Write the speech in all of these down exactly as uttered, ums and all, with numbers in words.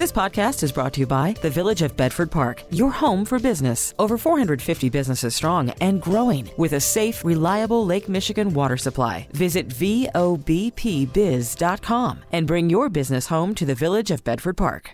This podcast is brought to you by the Village of Bedford Park, your home for business. Over four hundred fifty businesses strong and growing with a safe, reliable Lake Michigan water supply. Visit V O B P biz dot com and bring your business home to the Village of Bedford Park.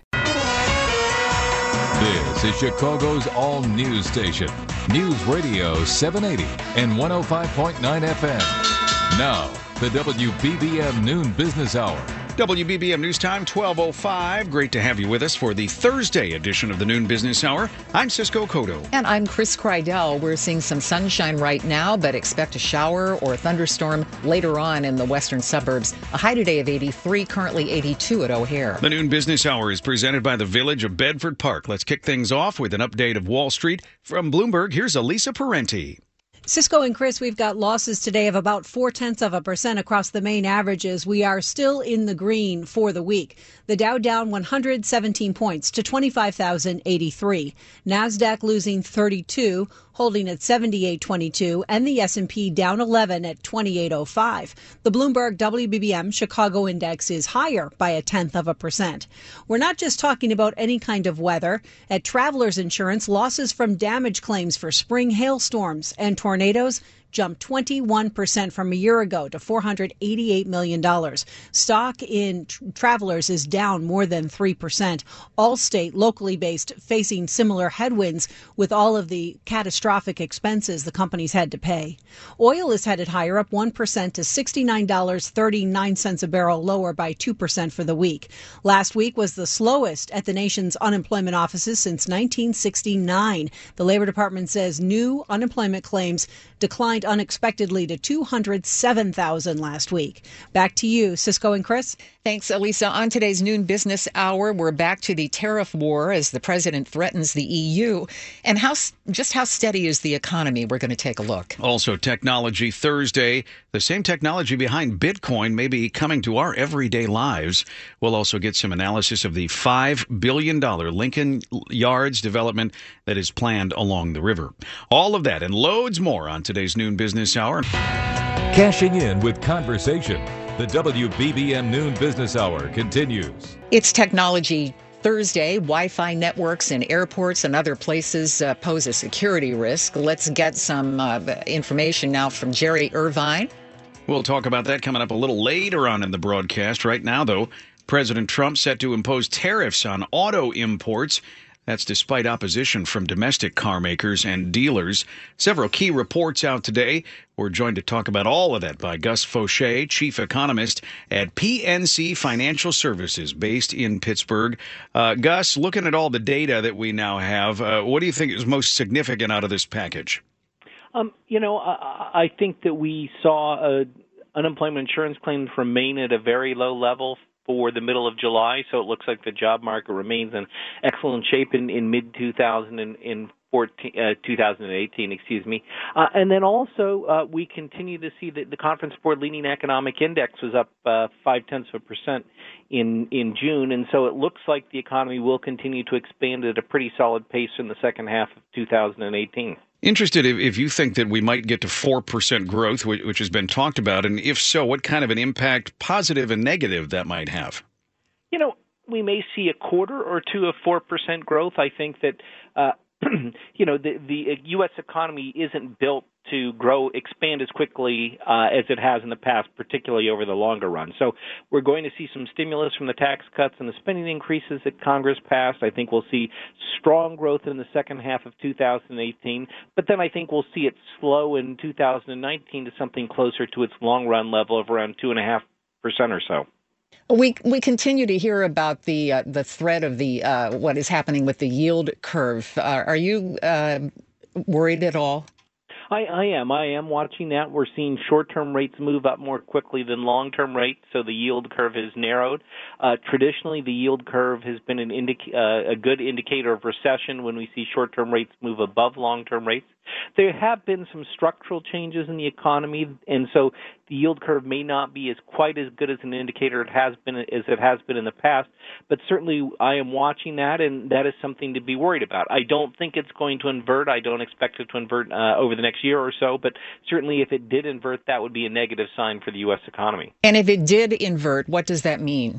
This is Chicago's all-news station, News Radio seven eighty and one oh five point nine F M. Now, the W B B M Noon Business Hour. W B B M News Time, twelve oh five. Great to have you with us for the Thursday edition of the Noon Business Hour. I'm Cisco Cotto. And I'm Chris Krydell. We're seeing some sunshine right now, but expect a shower or a thunderstorm later on in the western suburbs. A high today of eighty-three, currently eighty-two at O'Hare. The Noon Business Hour is presented by the Village of Bedford Park. Let's kick things off with an update of Wall Street. From Bloomberg, here's Elisa Parenti. Cisco and Chris, we've got losses today of about four-tenths of a percent across the main averages. We are still in the green for the week. The Dow down one hundred seventeen points to twenty-five thousand eighty-three. NASDAQ losing thirty-two, holding at seventy-eight twenty-two, and the S and P down eleven at twenty-eight oh five. The Bloomberg W B B M Chicago Index is higher by a tenth of a percent. We're not just talking about any kind of weather. At Travelers Insurance, losses from damage claims for spring hailstorms and tornadoes jumped twenty-one percent from a year ago to four hundred eighty-eight million dollars. Stock in tr- Travelers is down more than three percent. Allstate, locally based, facing similar headwinds with all of the catastrophic expenses the companies had to pay. Oil is headed higher, up one percent to sixty-nine dollars and thirty-nine cents a barrel, lower by two percent for the week. Last week was the slowest at the nation's unemployment offices since nineteen sixty-nine. The Labor Department says new unemployment claims declined unexpectedly to two hundred seven thousand last week. Back to you, Cisco and Chris. Thanks, Elisa. On today's Noon Business Hour, we're back to the tariff war as the president threatens the E U. And how just how steady is the economy? We're going to take a look. Also, Technology Thursday. The same technology behind Bitcoin may be coming to our everyday lives. We'll also get some analysis of the five billion dollars Lincoln Yards development that is planned along the river. All of that and loads more on today's Noon Business Hour. Cashing in with conversation. The W B B M Noon Business Hour continues. It's Technology Thursday. Wi-Fi networks in airports and other places uh, pose a security risk. Let's get some uh, information now from Jerry Irvine. We'll talk about that coming up a little later on in the broadcast. Right now, though, President Trump set to impose tariffs on auto imports. That's despite opposition from domestic car makers and dealers. Several key reports out today. We're joined to talk about all of that by Gus Faucher, chief economist at P N C Financial Services, based in Pittsburgh. Uh, Gus, looking at all the data that we now have, uh, what do you think is most significant out of this package? Um, you know, I, I think that we saw uh, unemployment insurance claims remain at a very low level for the middle of July, so it looks like the job market remains in excellent shape in, in mid two thousand fourteen, uh, two thousand eighteen, excuse me. Uh, and then also, uh, we continue to see that the Conference Board Leading Economic Index was up uh, five-tenths of a percent in, in June, and so it looks like the economy will continue to expand at a pretty solid pace in the second half of two thousand eighteen. Interested if, if you think that we might get to four percent growth, which, which has been talked about, and if so, what kind of an impact, positive and negative, that might have? You know, we may see a quarter or two of four percent growth. I think that, uh, you know, the, the U S economy isn't built to grow, expand as quickly uh, as it has in the past, particularly over the longer run. So we're going to see some stimulus from the tax cuts and the spending increases that Congress passed. I think we'll see strong growth in the second half of two thousand eighteen, but then I think we'll see it slow in two thousand nineteen to something closer to its long-run level of around two point five percent or so. We we continue to hear about the uh, the threat of the uh, what is happening with the yield curve. Uh, are you uh, worried at all? I, I am. I am watching that. We're seeing short-term rates move up more quickly than long-term rates, so the yield curve has narrowed. Uh, traditionally, the yield curve has been an indica- uh, a good indicator of recession when we see short-term rates move above long-term rates. There have been some structural changes in the economy, and so the yield curve may not be as quite as good as an indicator it has been as it has been in the past. But certainly, I am watching that, and that is something to be worried about. I don't think it's going to invert. I don't expect it to invert uh, over the next year or so. But certainly, if it did invert, that would be a negative sign for the U S economy. And if it did invert, what does that mean?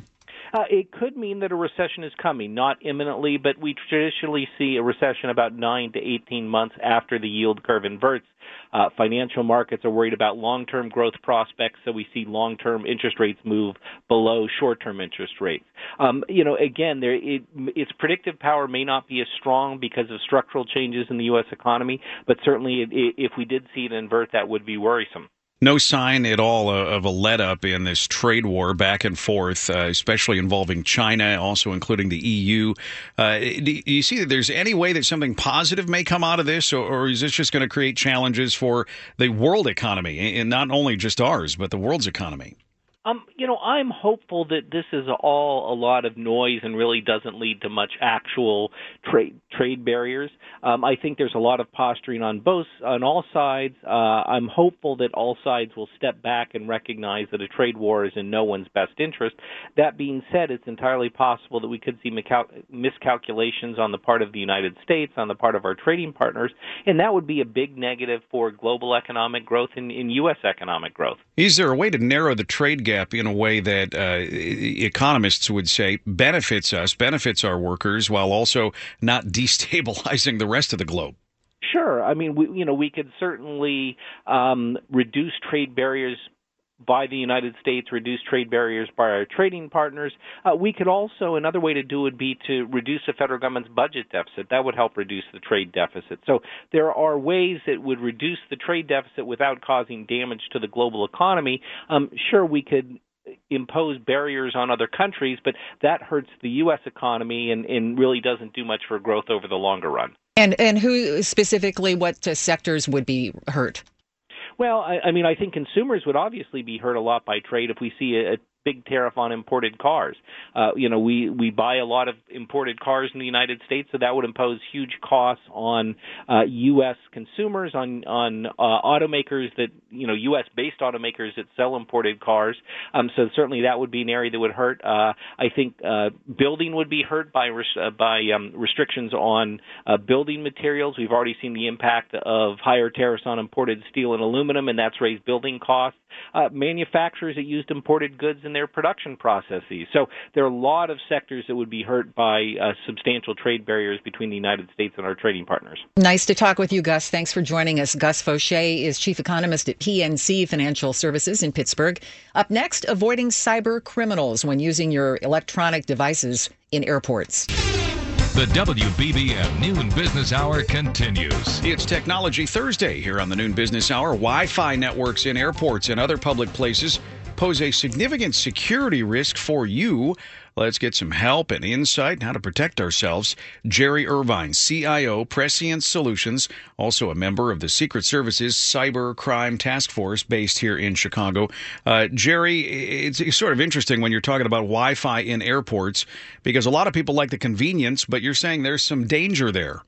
Uh, it could mean that a recession is coming, not imminently, but we traditionally see a recession about nine to eighteen months after the yield curve inverts. Uh, financial markets are worried about long-term growth prospects, so we see long-term interest rates move below short-term interest rates. Um, you know, again, there, it, its predictive power may not be as strong because of structural changes in the U S economy, but certainly it, if we did see it invert, that would be worrisome. No sign at all of a let-up in this trade war back and forth, uh, especially involving China, also including the E U. Uh, do you see that there's any way that something positive may come out of this, or, or is this just going to create challenges for the world economy, and not only just ours, but the world's economy? Um, you know, I'm hopeful that this is all a lot of noise and really doesn't lead to much actual trade trade barriers. Um, I think there's a lot of posturing on both on all sides. Uh, I'm hopeful that all sides will step back and recognize that a trade war is in no one's best interest. That being said, it's entirely possible that we could see miscalculations on the part of the United States, on the part of our trading partners, and that would be a big negative for global economic growth and in U S economic growth. Is there a way to narrow the trade gap in a way that uh, economists would say benefits us, benefits our workers, while also not destabilizing the rest of the globe? Sure. I mean, we, you know, we could certainly um, reduce trade barriers by the United States, reduce trade barriers by our trading partners. Uh, we could also, another way to do it would be to reduce the federal government's budget deficit. That would help reduce the trade deficit. So there are ways that would reduce the trade deficit without causing damage to the global economy. Um, sure, we could impose barriers on other countries, but that hurts the U S economy and, and really doesn't do much for growth over the longer run. And, and who specifically, what uh, sectors would be hurt? Well, I, I mean, I think consumers would obviously be hurt a lot by trade if we see a, a big tariff on imported cars. Uh, you know, we, we buy a lot of imported cars in the United States, so that would impose huge costs on uh, U S consumers, on on uh, automakers that, you know, U S-based automakers that sell imported cars. Um, so certainly that would be an area that would hurt. Uh, I think uh, building would be hurt by res- uh, by um, restrictions on uh, building materials. We've already seen the impact of higher tariffs on imported steel and aluminum, and that's raised building costs. Uh, manufacturers that used imported goods in their production processes. So there are a lot of sectors that would be hurt by uh, substantial trade barriers between the United States and our trading partners. Nice to talk with you, Gus. Thanks for joining us. Gus Faucher is chief economist at P N C Financial Services in Pittsburgh. Up next, avoiding cyber criminals when using your electronic devices in airports. The W B B M Noon Business Hour continues. It's Technology Thursday here on the Noon Business Hour. Wi-Fi networks in airports and other public places pose a significant security risk for you. Let's get some help and insight on how to protect ourselves. Jerry Irvine, C I O, Prescient Solutions, also a member of the Secret Service's Cyber Crime Task Force based here in Chicago. Uh, Jerry, it's, it's sort of interesting when you're talking about Wi-Fi in airports because a lot of people like the convenience, but you're saying there's some danger there.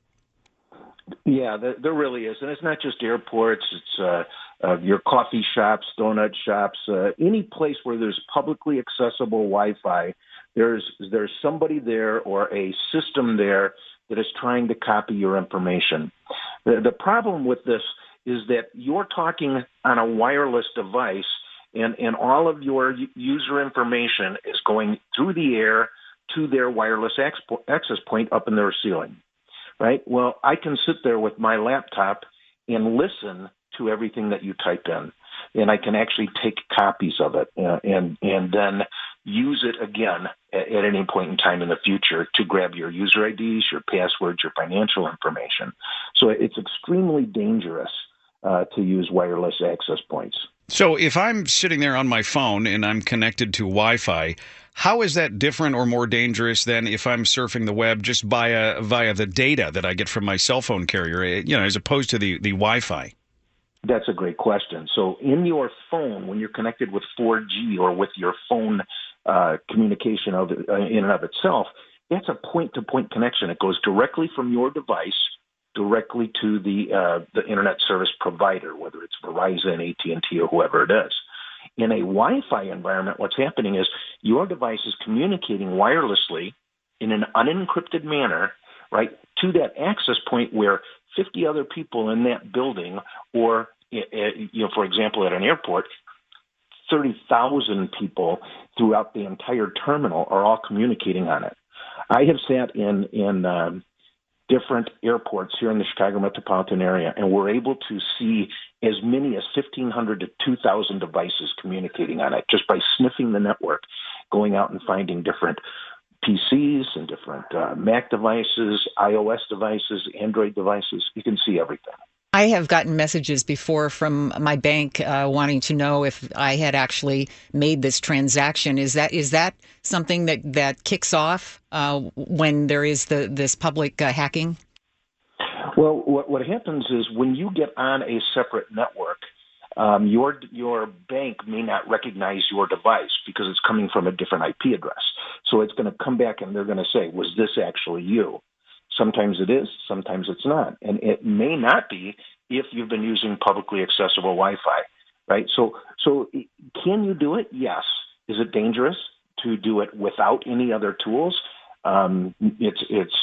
Yeah, there, there really is. And it's not just airports. It's uh, uh, your coffee shops, donut shops, uh, any place where there's publicly accessible Wi-Fi. There's there's somebody there or a system there that is trying to copy your information. The, the problem with this is that you're talking on a wireless device, and, and all of your user information is going through the air to their wireless expo- access point up in their ceiling, right? Well, I can sit there with my laptop and listen to everything that you type in, and I can actually take copies of it uh, and and then use it again at, at any point in time in the future to grab your user I Ds, your passwords, your financial information. So it's extremely dangerous uh, to use wireless access points. So if I'm sitting there on my phone and I'm connected to Wi-Fi, how is that different or more dangerous than if I'm surfing the web just via via the data that I get from my cell phone carrier, you know, as opposed to the, the Wi-Fi? That's a great question. So in your phone, when you're connected with four G or with your phone uh, communication of, uh, in and of itself, that's a point-to-point connection. It goes directly from your device directly to the uh, the internet service provider, whether it's Verizon, A T and T, or whoever it is. In a Wi-Fi environment, what's happening is your device is communicating wirelessly in an unencrypted manner, right, to that access point where fifty other people in that building, or, you know, for example, at an airport, thirty thousand people throughout the entire terminal are all communicating on it. I have sat in, in um, different airports here in the Chicago metropolitan area, and we're able to see as many as fifteen hundred to two thousand devices communicating on it just by sniffing the network, going out and finding different P Cs and different uh, Mac devices, iOS devices, Android devices. You can see everything. I have gotten messages before from my bank uh, wanting to know if I had actually made this transaction. Is that is that something that, that kicks off uh, when there is the this public uh, hacking? Well, what, what happens is when you get on a separate network, um, your your bank may not recognize your device because it's coming from a different I P address. So it's going to come back and they're going to say, was this actually you? Sometimes it is, sometimes it's not. And it may not be if you've been using publicly accessible Wi-Fi, right? So so can you do it? Yes. Is it dangerous to do it without any other tools? Um, it's it's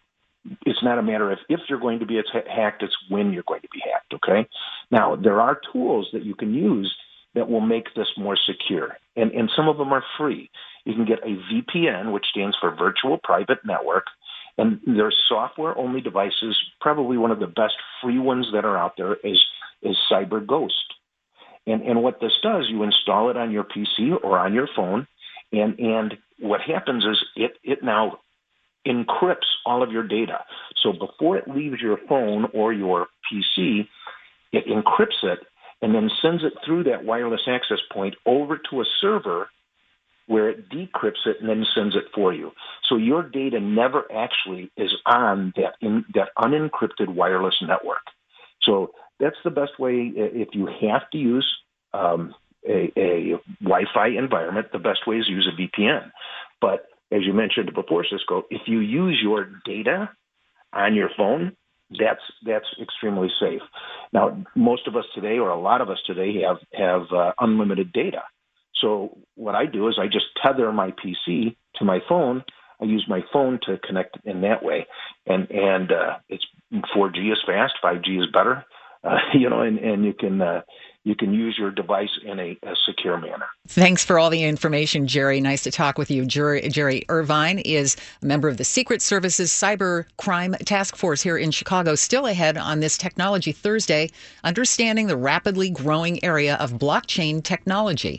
it's not a matter of if you're going to be hacked, it's when you're going to be hacked, okay? Now, there are tools that you can use that will make this more secure, and, and some of them are free. You can get a V P N, which stands for Virtual Private Network, and there's software-only devices. Probably one of the best free ones that are out there is, is CyberGhost. And, and what this does, you install it on your P C or on your phone, and, and what happens is it, it now encrypts all of your data. So before it leaves your phone or your P C, it encrypts it and then sends it through that wireless access point over to a server where it decrypts it and then sends it for you. So your data never actually is on that in, that unencrypted wireless network. So that's the best way. If you have to use um, a, a Wi-Fi environment, the best way is use a V P N. But as you mentioned before, Cisco, if you use your data on your phone, that's that's extremely safe. Now, most of us today, or a lot of us today, have have uh, unlimited data. So what I do is I just tether my P C to my phone. I use my phone to connect in that way, and and uh, it's four G is fast, five G is better, uh, you know, and, and you can uh, you can use your device in a, a secure manner. Thanks for all the information, Jerry. Nice to talk with you. Jerry, Jerry Irvine is a member of the Secret Service's Cyber Crime Task Force here in Chicago. Still ahead on this Technology Thursday, understanding the rapidly growing area of blockchain technology.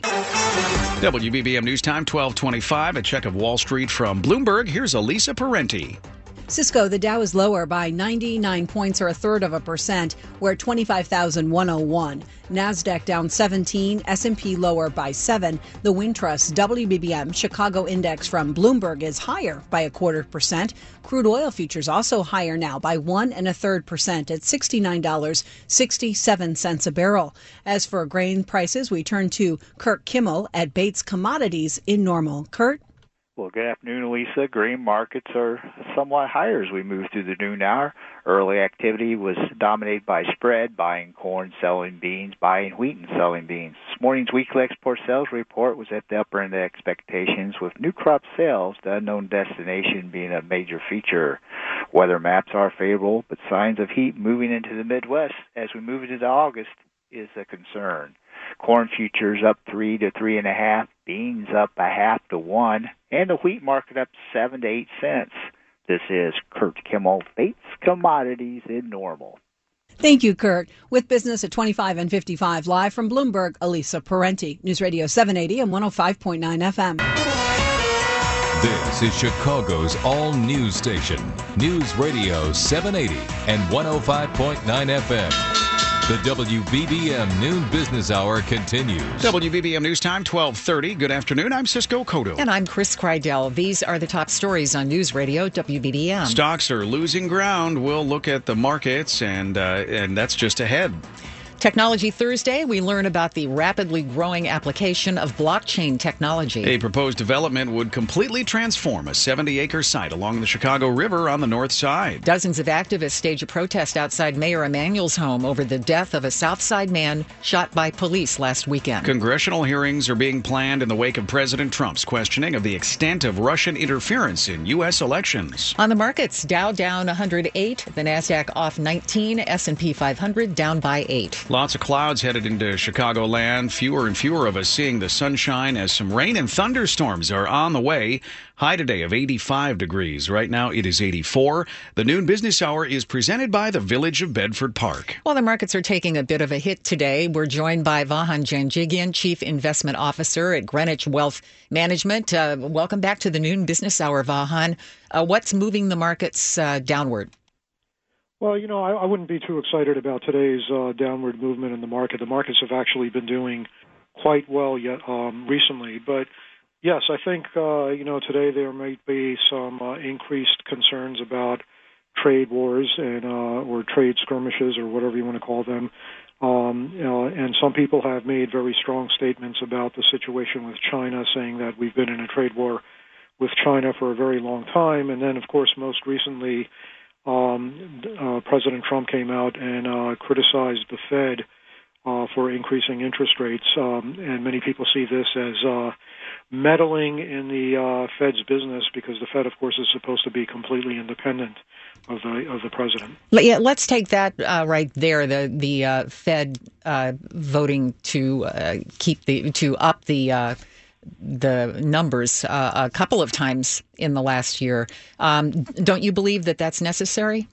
W B B M News Time, twelve twenty-five. A check of Wall Street from Bloomberg. Here's Elisa Parenti. Cisco, the Dow is lower by ninety-nine points, or a third of a percent. We're at twenty-five thousand one hundred one. NASDAQ down seventeen, S and P lower by seven. The Wintrust W B B M Chicago Index from Bloomberg is higher by a quarter percent. Crude oil futures also higher now by one and a third percent at sixty-nine dollars and sixty-seven cents a barrel. As for grain prices, we turn to Kurt Kimmel at Bates Commodities in Normal. Kurt? Well, good afternoon, Lisa. Grain markets are somewhat higher as we move through the noon hour. Early activity was dominated by spread, buying corn, selling beans, buying wheat, and selling beans. This morning's weekly export sales report was at the upper end of expectations, with new crop sales, the unknown destination, being a major feature. Weather maps are favorable, but signs of heat moving into the Midwest as we move into August is a concern. Corn futures up three to three and a half, beans up a half to one, and the wheat market up seven to eight cents. This is Kurt Kimmel, Bates Commodities in Normal. Thank you, Kurt. With business at twenty-five and fifty-five, live from Bloomberg, Elisa Parenti, News Radio seven eighty and one oh five point nine F M. This is Chicago's all-news station, News Radio seven eighty and one oh five point nine F M. The W B B M Noon Business Hour continues. W B B M News Time, twelve thirty. Good afternoon. I'm Cisco Cotto. And I'm Chris Kreidel. These are the top stories on News Radio W B B M. Stocks are losing ground. We'll look at the markets, and uh, and that's just ahead. Technology Thursday, we learn about the rapidly growing application of blockchain technology. A proposed development would completely transform a seventy-acre site along the Chicago River on the north side. Dozens of activists stage a protest outside Mayor Emanuel's home over the death of a South Side man shot by police last weekend. Congressional hearings are being planned in the wake of President Trump's questioning of the extent of Russian interference in U S elections. On the markets, Dow down one hundred eight, the NASDAQ off nineteen, S and P five hundred down by eight. Lots of clouds headed into Chicagoland. Fewer and fewer of us seeing the sunshine as some rain and thunderstorms are on the way. High today of eighty-five degrees. Right now it is eighty-four. The Noon Business Hour is presented by the Village of Bedford Park. Well, the markets are taking a bit of a hit today. We're joined by Vahan Janjigian, Chief Investment Officer at Greenwich Wealth Management. Uh, welcome back to the Noon Business Hour, Vahan. Uh, what's moving the markets uh, downward? Well, you know, I, I wouldn't be too excited about today's uh, downward movement in the market. The markets have actually been doing quite well yet um, recently. But, yes, I think, uh, you know, today there might be some uh, increased concerns about trade wars and uh, or trade skirmishes or whatever you want to call them. Um, you know, and some people have made very strong statements about the situation with China, saying that we've been in a trade war with China for a very long time. And then, of course, most recently, Um, uh, President Trump came out and uh, criticized the Fed uh, for increasing interest rates, um, and many people see this as uh, meddling in the uh, Fed's business because the Fed, of course, is supposed to be completely independent of the of the president. Yeah, let's take that uh, right there. The the uh, Fed uh, voting to uh, keep the to up the. Uh, the numbers uh, a couple of times in the last year. Um, don't you believe that that's necessary?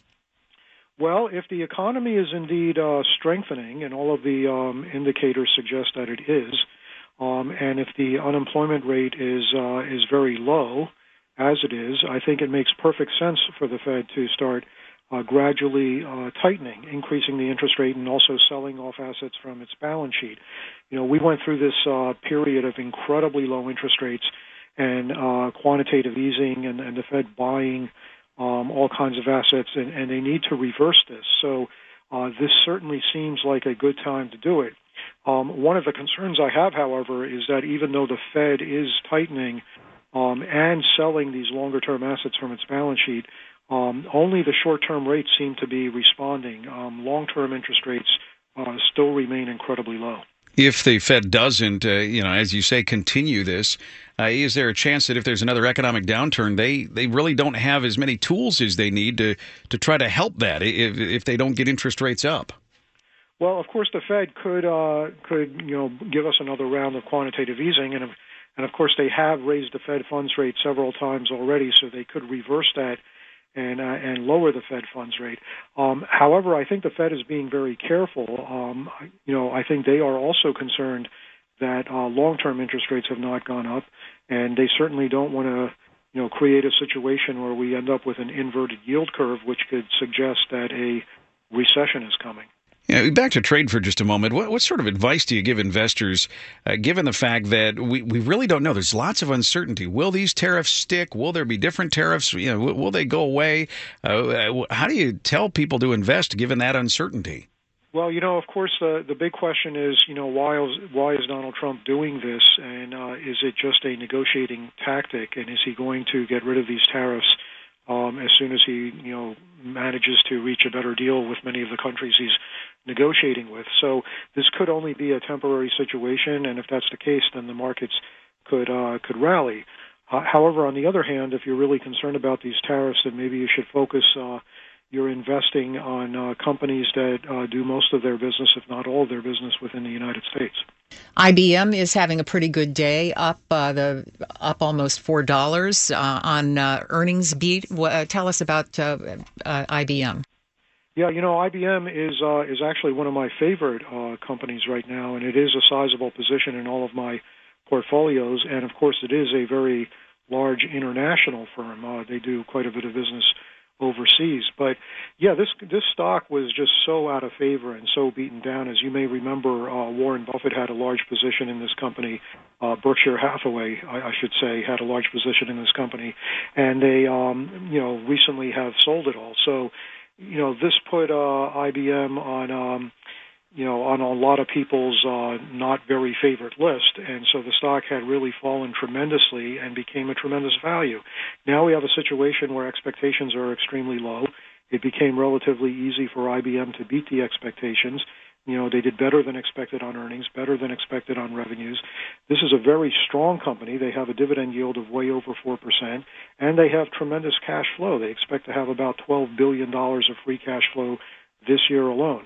Well, if the economy is indeed uh, strengthening, and all of the um, indicators suggest that it is, um, and if the unemployment rate is uh, is very low, as it is, I think it makes perfect sense for the Fed to start uh, gradually uh, tightening, increasing the interest rate, and also selling off assets from its balance sheet. You know, we went through this uh, period of incredibly low interest rates and uh, quantitative easing and, and the Fed buying um, all kinds of assets, and, and they need to reverse this. So uh, this certainly seems like a good time to do it. Um, one of the concerns I have, however, is that even though the Fed is tightening um, and selling these longer-term assets from its balance sheet, um, only the short-term rates seem to be responding. Um, long-term interest rates uh, still remain incredibly low. If the Fed doesn't, uh, you know, as you say, continue this, uh, is there a chance that if there's another economic downturn, they, they really don't have as many tools as they need to, to try to help that if, if they don't get interest rates up? Well, of course, the Fed could uh, could you know give us another round of quantitative easing, and and of course they have raised the Fed funds rate several times already, so they could reverse that and uh, and lower the Fed funds rate. Um, however, I think the Fed is being very careful. Um, you know, I think they are also concerned that uh, long-term interest rates have not gone up, and they certainly don't want to, you know, create a situation where we end up with an inverted yield curve, which could suggest that a recession is coming. Yeah, back to trade for just a moment. What, what sort of advice do you give investors, uh, given the fact that we, we really don't know? There's lots of uncertainty. Will these tariffs stick? Will there be different tariffs? You know, will, will they go away? Uh, how do you tell people to invest given that uncertainty? Well, you know, of course, the the big question is, you know, why is why is Donald Trump doing this, and uh, is it just a negotiating tactic, and is he going to get rid of these tariffs um, as soon as he, you know, manages to reach a better deal with many of the countries he's negotiating with? So this could only be a temporary situation, and if that's the case, then the markets could uh, could rally. Uh, however, on the other hand, if you're really concerned about these tariffs, then maybe you should focus uh, your investing on uh, companies that uh, do most of their business, if not all of their business, within the United States. I B M is having a pretty good day, up uh, the up almost four dollars uh, on uh, earnings beat. Uh, tell us about uh, uh, I B M. Yeah, you know, I B M is uh, is actually one of my favorite uh, companies right now, and it is a sizable position in all of my portfolios. And of course, it is a very large international firm. Uh, they do quite a bit of business overseas. But yeah, this this stock was just so out of favor and so beaten down. As you may remember, uh, Warren Buffett had a large position in this company. Uh, Berkshire Hathaway, I, I should say, had a large position in this company, and they, um, you know, recently have sold it all. So, you know, this put uh, I B M on, um, you know, on a lot of people's uh, not very favorite list, and so the stock had really fallen tremendously and became a tremendous value. Now we have a situation where expectations are extremely low. It became relatively easy for I B M to beat the expectations. You know, they did better than expected on earnings, better than expected on revenues. This is a very strong company. They have a dividend yield of way over four percent, and they have tremendous cash flow. They expect to have about twelve billion dollars of free cash flow this year alone.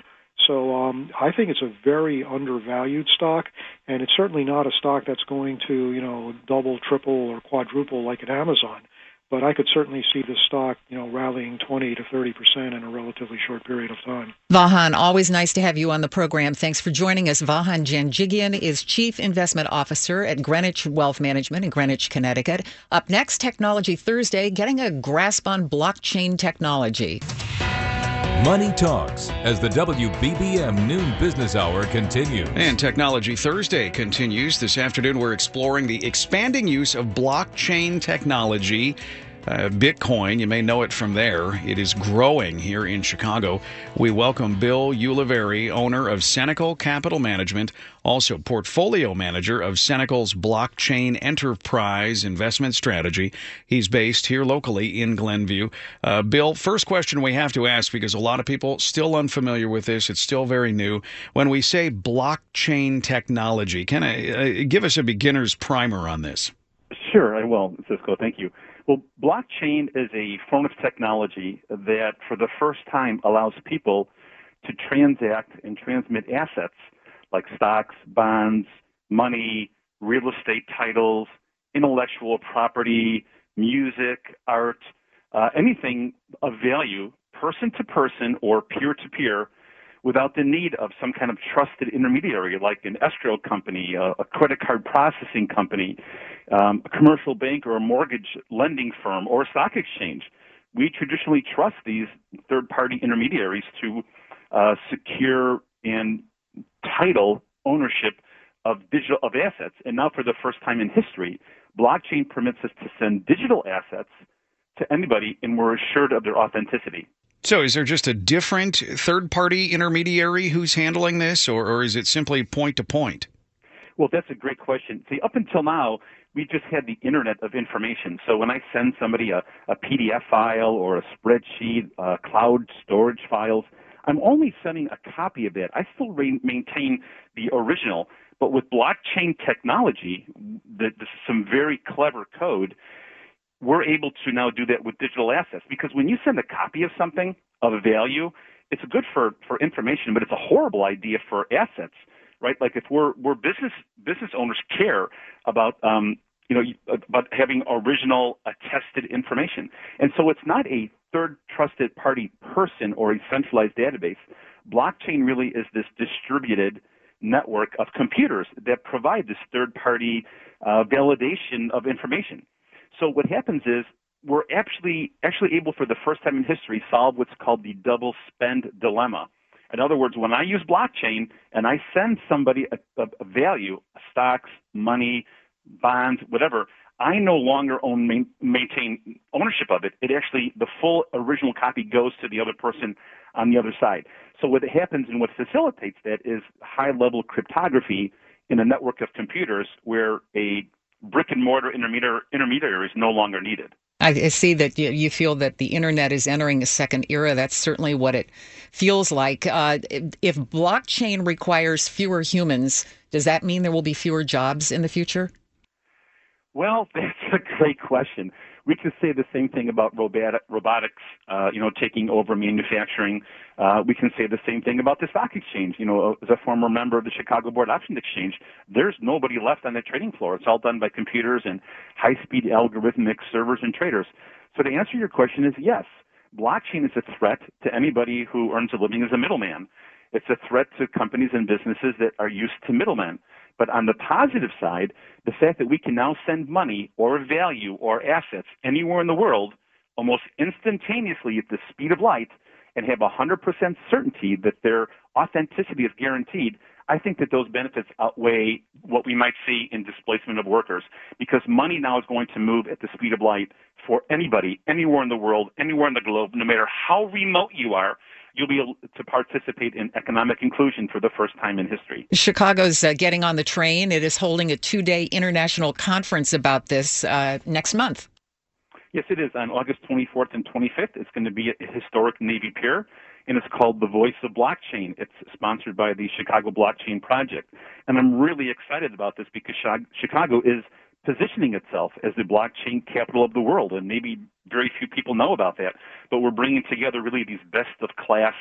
So um, I think it's a very undervalued stock, and it's certainly not a stock that's going to, you know, double, triple, or quadruple like at Amazon. But I could certainly see this stock, you know, rallying twenty to thirty percent in a relatively short period of time. Vahan, always nice to have you on the program. Thanks for joining us. Vahan Janjigian is Chief Investment Officer at Greenwich Wealth Management in Greenwich, Connecticut. Up next, Technology Thursday, getting a grasp on blockchain technology. Money Talks as the W B B M Noon Business Hour continues. And Technology Thursday continues. This afternoon, we're exploring the expanding use of blockchain technology. Uh, Bitcoin, you may know it from there. It is growing here in Chicago. We welcome Bill Ulivari, owner of Senecal Capital Management, also portfolio manager of Senecal's Blockchain Enterprise Investment Strategy. He's based here locally in Glenview. Uh, Bill, first question we have to ask, because a lot of people still unfamiliar with this. It's still very new. When we say blockchain technology, can I uh, give us a beginner's primer on this? Sure, I will, Cisco. Thank you. Well, blockchain is a form of technology that for the first time allows people to transact and transmit assets like stocks, bonds, money, real estate titles, intellectual property, music, art, uh, anything of value, person to person or peer to peer, without the need of some kind of trusted intermediary like an escrow company, a, a credit card processing company, um, a commercial bank or a mortgage lending firm or a stock exchange. We traditionally trust these third-party intermediaries to uh, secure and title ownership of digital of assets. And now for the first time in history, blockchain permits us to send digital assets to anybody, and we're assured of their authenticity. So is there just a different third-party intermediary who's handling this, or, or is it simply point-to-point? Well, that's a great question. See, up until now, we just had the Internet of information. So when I send somebody a, a P D F file or a spreadsheet, uh, cloud storage files, I'm only sending a copy of that. I still re- maintain the original. But with blockchain technology, the, this is some very clever code. We're able to now do that with digital assets, because when you send a copy of something of a value, it's good for, for information, but it's a horrible idea for assets, right? Like if we're we're business business owners care about um, you know about having original attested information, and so it's not a third trusted party person or a centralized database. Blockchain really is this distributed network of computers that provide this third party uh, validation of information. So what happens is we're actually actually able for the first time in history solve what's called the double spend dilemma. In other words, when I use blockchain and I send somebody a, a, a value, stocks, money, bonds, whatever, I no longer own main, maintain ownership of it. It actually, the full original copy goes to the other person on the other side. So what happens and what facilitates that is high-level cryptography in a network of computers where a brick-and-mortar intermediary, intermediary is no longer needed. I see that you feel that the Internet is entering a second era. That's certainly what it feels like. Uh, if blockchain requires fewer humans, does that mean there will be fewer jobs in the future? Well, that's a great question. We can say the same thing about robotic, robotics, uh, you know, taking over manufacturing. Uh, we can say the same thing about the stock exchange. You know, as a former member of the Chicago Board Option Exchange, there's nobody left on the trading floor. It's all done by computers and high-speed algorithmic servers and traders. So to answer your question is yes, blockchain is a threat to anybody who earns a living as a middleman. It's a threat to companies and businesses that are used to middlemen. But on the positive side, the fact that we can now send money or value or assets anywhere in the world almost instantaneously at the speed of light and have one hundred percent certainty that their authenticity is guaranteed, I think that those benefits outweigh what we might see in displacement of workers, because money now is going to move at the speed of light for anybody, anywhere in the world, anywhere in the globe, no matter how remote you are. You'll be able to participate in economic inclusion for the first time in history. Chicago's uh, getting on the train. It is holding a two-day international conference about this uh, next month. Yes, it is. On August twenty-fourth and twenty-fifth, it's going to be at historic Navy Pier, and it's called The Voice of Blockchain. It's sponsored by the Chicago Blockchain Project. And I'm really excited about this because Chicago is positioning itself as the blockchain capital of the world, and maybe very few people know about that. But we're bringing together really these best-of-class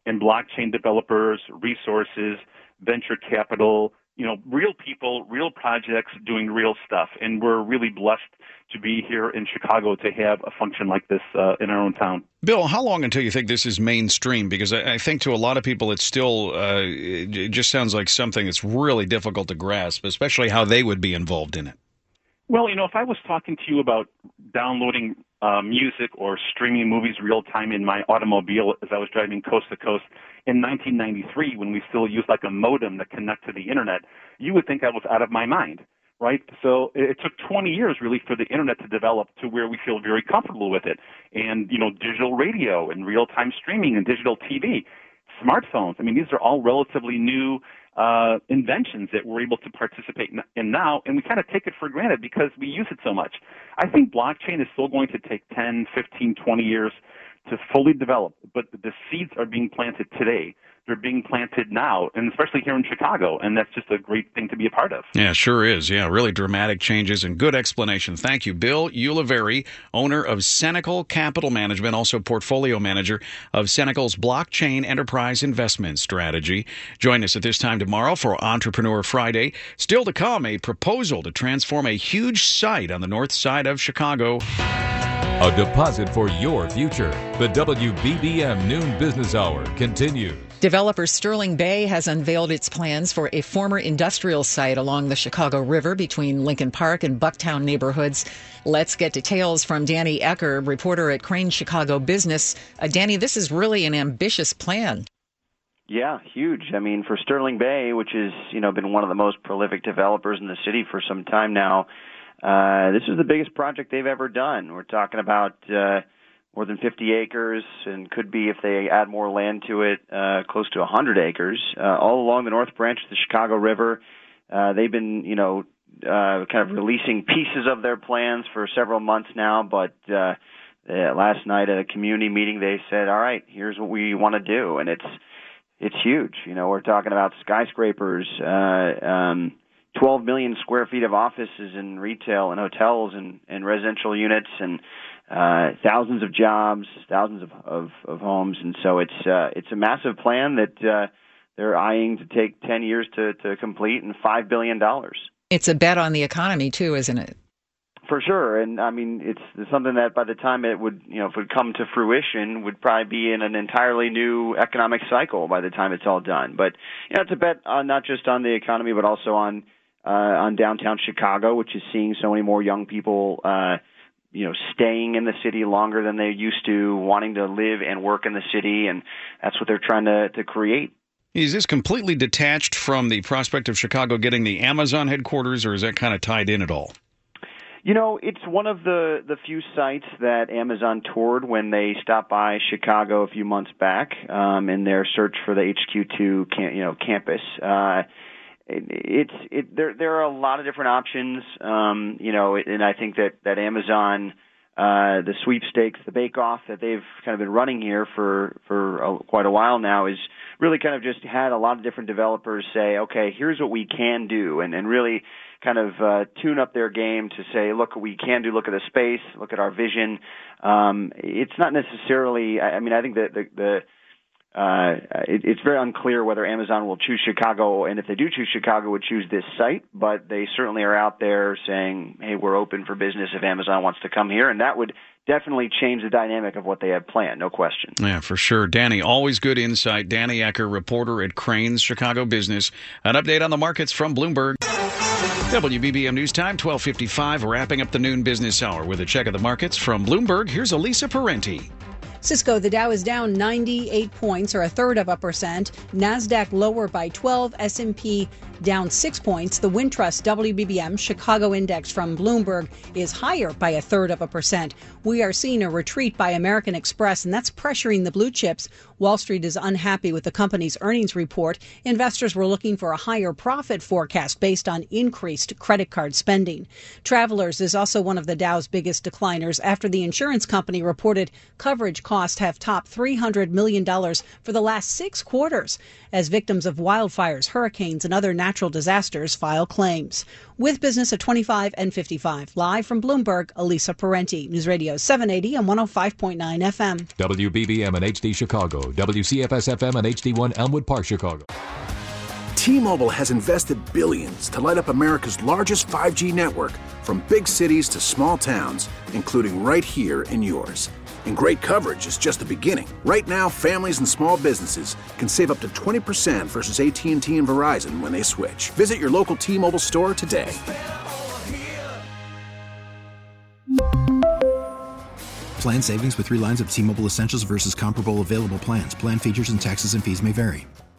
and blockchain developers, resources, venture capital, you know, real people, real projects doing real stuff. And we're really blessed to be here in Chicago to have a function like this uh, in our own town. Bill, how long until you think this is mainstream? Because I, I think to a lot of people it's still, uh, it just sounds like something that's really difficult to grasp, especially how they would be involved in it. Well, you know, if I was talking to you about downloading uh, music or streaming movies real time in my automobile as I was driving coast to coast in nineteen ninety-three, when we still used like a modem to connect to the internet, you would think I was out of my mind, right? So it took twenty years really for the internet to develop to where we feel very comfortable with it. And, you know, digital radio and real time streaming and digital T V, smartphones. I mean, these are all relatively new uh, inventions that we're able to participate in now, and we kind of take it for granted because we use it so much. I think blockchain is still going to take ten, fifteen, twenty years to fully develop, but the seeds are being planted today. They're being planted now, and especially here in Chicago, and that's just a great thing to be a part of. Yeah, sure is. Yeah, really dramatic changes and good explanation. Thank you, Bill Ulivari, owner of Senecal Capital Management, also portfolio manager of Senecal's Blockchain Enterprise Investment Strategy. Join us at this time tomorrow for Entrepreneur Friday. Still to come, a proposal to transform a huge site on the north side of Chicago. A deposit for your future. The W B B M Noon Business Hour continues. Developer Sterling Bay has unveiled its plans for a former industrial site along the Chicago River between Lincoln Park and Bucktown neighborhoods. Let's get details from Danny Ecker, reporter at Crane Chicago Business. Uh, Danny, this is really an ambitious plan. Yeah, huge. I mean, for Sterling Bay, which has, you know, been one of the most prolific developers in the city for some time now, uh, this is the biggest project they've ever done. We're talking about uh, more than fifty acres, and could be, if they add more land to it, uh, close to one hundred acres, uh, all along the North Branch of the Chicago River. Uh, they've been, you know, uh, kind of releasing pieces of their plans for several months now, but uh, uh, last night at a community meeting, they said, all right, here's what we want to do, and it's it's huge. You know, we're talking about skyscrapers, uh, um, twelve million square feet of offices and retail and hotels and, and residential units, and uh, thousands of jobs, thousands of, of, of homes. And so it's uh, it's a massive plan that uh, they're eyeing to take ten years to, to complete, and five billion dollars. It's a bet on the economy, too, isn't it? For sure. And, I mean, it's something that by the time it would, you know, if it would come to fruition, would probably be in an entirely new economic cycle by the time it's all done. But, you know, it's a bet on not just on the economy, but also on uh, on downtown Chicago, which is seeing so many more young people, uh, you know, staying in the city longer than they used to, wanting to live and work in the city. And that's what they're trying to, to create. Is this completely detached from the prospect of Chicago getting the Amazon headquarters, or is that kind of tied in at all? You know, it's one of the, the few sites that Amazon toured when they stopped by Chicago a few months back um, in their search for the H Q two cam- you know, campus. Uh, it, it's it, there. There are a lot of different options, um, you know, and I think that that Amazon, uh, the sweepstakes, the bake-off that they've kind of been running here for for a, quite a while now, is really kind of just had a lot of different developers say, okay, here's what we can do, and and really kind of uh, tune up their game to say, look, we can do, look at the space, look at our vision. Um, it's not necessarily, I mean, I think that the, the uh, it, it's very unclear whether Amazon will choose Chicago, and if they do choose Chicago, would choose this site, but they certainly are out there saying, hey, we're open for business if Amazon wants to come here, and that would definitely change the dynamic of what they have planned, no question. Yeah, for sure. Danny, always good insight. Danny Ecker, reporter at Crane's Chicago Business. An update on the markets from Bloomberg. W B B M News Time, twelve fifty-five, wrapping up the noon business hour with a check of the markets from Bloomberg. Here's Elisa Parenti. Cisco, the Dow is down ninety-eight points, or a third of a percent. NASDAQ lower by twelve. S and P down six points. The Wintrust W B B M Chicago Index from Bloomberg is higher by a third of a percent. We are seeing a retreat by American Express, and that's pressuring the blue chips. Wall Street is unhappy with the company's earnings report. Investors were looking for a higher profit forecast based on increased credit card spending. Travelers is also one of the Dow's biggest decliners after the insurance company reported coverage costs have topped three hundred million dollars for the last six quarters as victims of wildfires, hurricanes, and other natural natural disasters file claims. With business at twenty-five and fifty-five. Live from Bloomberg, Elisa Parenti. News Radio seven eighty and one oh five point nine F M. W B B M and H D Chicago. W C F S F M and H D one Elmwood Park, Chicago. T-Mobile has invested billions to light up America's largest five G network, from big cities to small towns, including right here in yours. And great coverage is just the beginning. Right now, families and small businesses can save up to twenty percent versus A T and T and Verizon when they switch. Visit your local T-Mobile store today. Plan savings with three lines of T-Mobile Essentials versus comparable available plans. Plan features and taxes and fees may vary.